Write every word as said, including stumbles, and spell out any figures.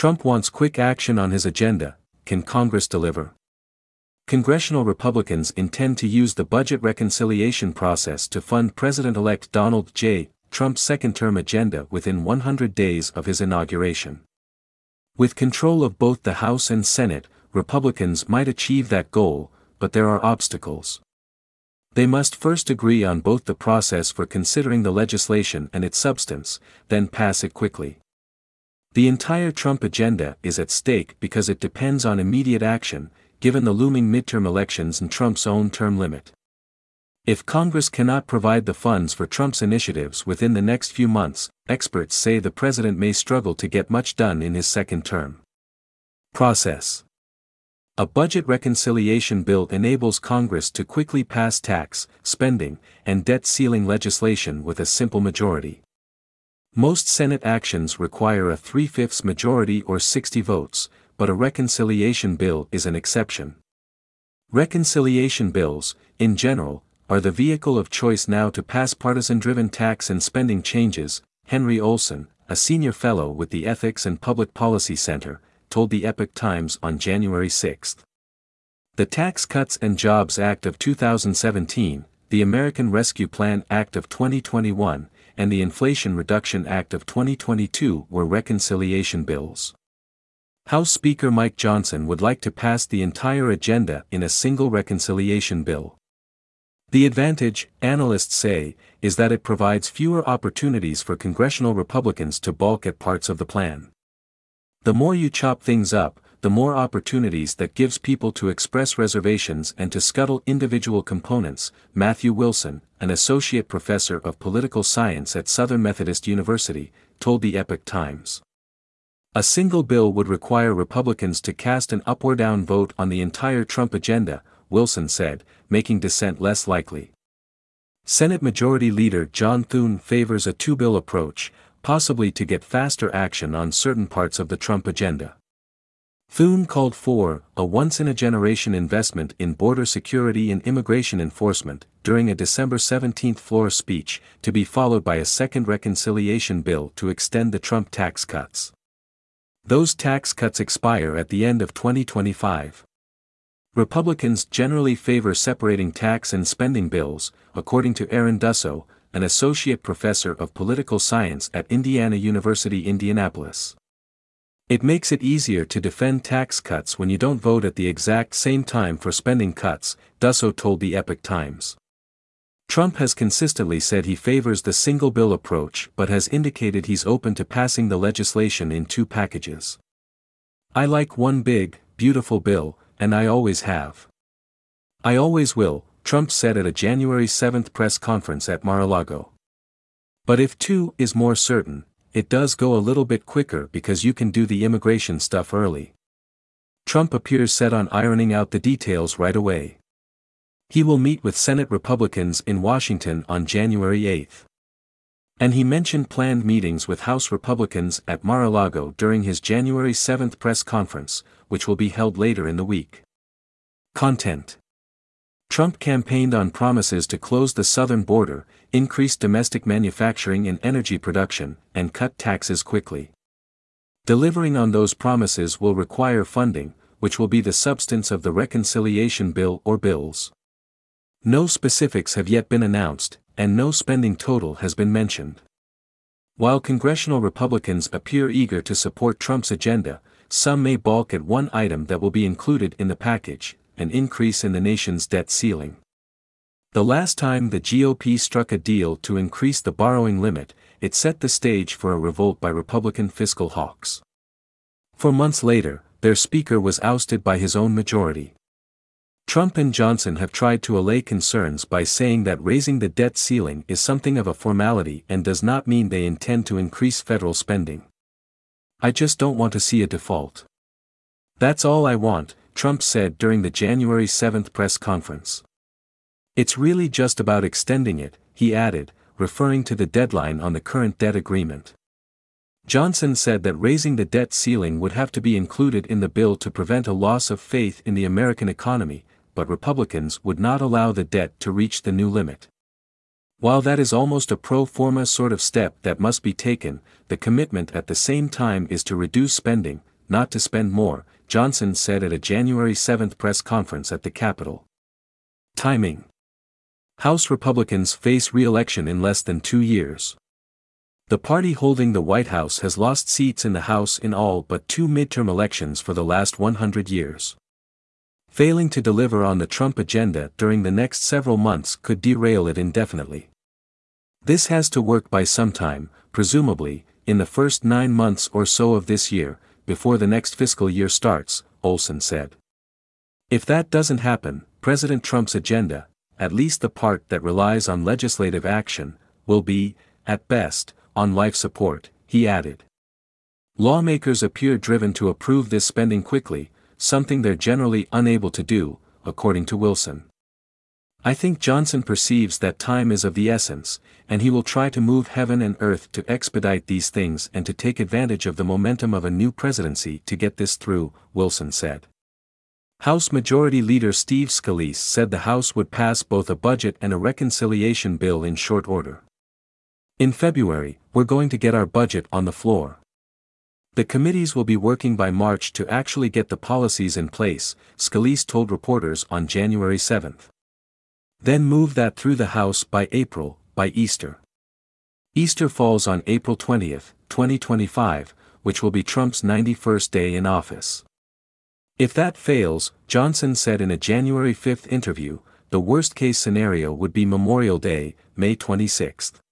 Trump wants quick action on his agenda. Can Congress deliver? Congressional Republicans intend to use the budget reconciliation process to fund President-elect Donald J. Trump's second-term agenda within one hundred days of his inauguration. With control of both the House and Senate, Republicans might achieve that goal, but there are obstacles. They must first agree on both the process for considering the legislation and its substance, then pass it quickly. The entire Trump agenda is at stake because it depends on immediate action, given the looming midterm elections and Trump's own term limit. If Congress cannot provide the funds for Trump's initiatives within the next few months, experts say the president may struggle to get much done in his second term. Process. A budget reconciliation bill enables Congress to quickly pass tax, spending, and debt ceiling legislation with a simple majority. Most Senate actions require a three-fifths majority or sixty votes, but a reconciliation bill is an exception. Reconciliation bills, in general, are the vehicle of choice now to pass partisan-driven tax and spending changes, Henry Olson, a senior fellow with the Ethics and Public Policy Center, told the Epoch Times on January sixth. The Tax Cuts and Jobs Act of two thousand seventeen, the American Rescue Plan Act of twenty twenty-one, and the Inflation Reduction Act of twenty twenty-two were reconciliation bills. House Speaker Mike Johnson would like to pass the entire agenda in a single reconciliation bill. The advantage, analysts say, is that it provides fewer opportunities for congressional Republicans to balk at parts of the plan. The more you chop things up, the more opportunities that gives people to express reservations and to scuttle individual components, Matthew Wilson, an associate professor of political science at Southern Methodist University, told the Epoch Times. A single bill would require Republicans to cast an up or down vote on the entire Trump agenda, Wilson said, making dissent less likely. Senate Majority Leader John Thune favors a two-bill approach, possibly to get faster action on certain parts of the Trump agenda. Thune called for a once-in-a-generation investment in border security and immigration enforcement during a December seventeenth floor speech, to be followed by a second reconciliation bill to extend the Trump tax cuts. Those tax cuts expire at the end of twenty twenty-five. Republicans generally favor separating tax and spending bills, according to Aaron Dusso, an associate professor of political science at Indiana University, Indianapolis. It makes it easier to defend tax cuts when you don't vote at the exact same time for spending cuts, Dusso told the Epoch Times. Trump has consistently said he favors the single bill approach but has indicated he's open to passing the legislation in two packages. "I like one big, beautiful bill, and I always have. I always will," Trump said at a January seventh press conference at Mar-a-Lago. But if two is more certain, it does go a little bit quicker because you can do the immigration stuff early. Trump appears set on ironing out the details right away. He will meet with Senate Republicans in Washington on January eighth. And he mentioned planned meetings with House Republicans at Mar-a-Lago during his January seventh press conference, which will be held later in the week. Content. Trump campaigned on promises to close the southern border, increase domestic manufacturing and energy production, and cut taxes quickly. Delivering on those promises will require funding, which will be the substance of the reconciliation bill or bills. No specifics have yet been announced, and no spending total has been mentioned. While congressional Republicans appear eager to support Trump's agenda, some may balk at one item that will be included in the package: an increase in the nation's debt ceiling. The last time the G O P struck a deal to increase the borrowing limit, it set the stage for a revolt by Republican fiscal hawks. Four months later, their speaker was ousted by his own majority. Trump and Johnson have tried to allay concerns by saying that raising the debt ceiling is something of a formality and does not mean they intend to increase federal spending. "I just don't want to see a default. That's all I want," Trump said during the January seventh press conference. "It's really just about extending it," he added, referring to the deadline on the current debt agreement. Johnson said that raising the debt ceiling would have to be included in the bill to prevent a loss of faith in the American economy, but Republicans would not allow the debt to reach the new limit. While that is almost a pro forma sort of step that must be taken, the commitment at the same time is to reduce spending, not to spend more, Johnson said at a January seventh press conference at the Capitol. Timing. House Republicans face re-election in less than two years. The party holding the White House has lost seats in the House in all but two midterm elections for the last one hundred years. Failing to deliver on the Trump agenda during the next several months could derail it indefinitely. This has to work by sometime, presumably, in the first nine months or so of this year, before the next fiscal year starts, Olson said. If that doesn't happen, President Trump's agenda, at least the part that relies on legislative action, will be, at best, on life support, he added. Lawmakers appear driven to approve this spending quickly, something they're generally unable to do, according to Wilson. I think Johnson perceives that time is of the essence, and he will try to move heaven and earth to expedite these things and to take advantage of the momentum of a new presidency to get this through, Wilson said. House Majority Leader Steve Scalise said the House would pass both a budget and a reconciliation bill in short order. In February, we're going to get our budget on the floor. The committees will be working by March to actually get the policies in place, Scalise told reporters on January seventh. Then move that through the House by April, by Easter. Easter falls on April twentieth, twenty twenty-five, which will be Trump's ninety-first day in office. If that fails, Johnson said in a January fifth interview, the worst-case scenario would be Memorial Day, May twenty-sixth.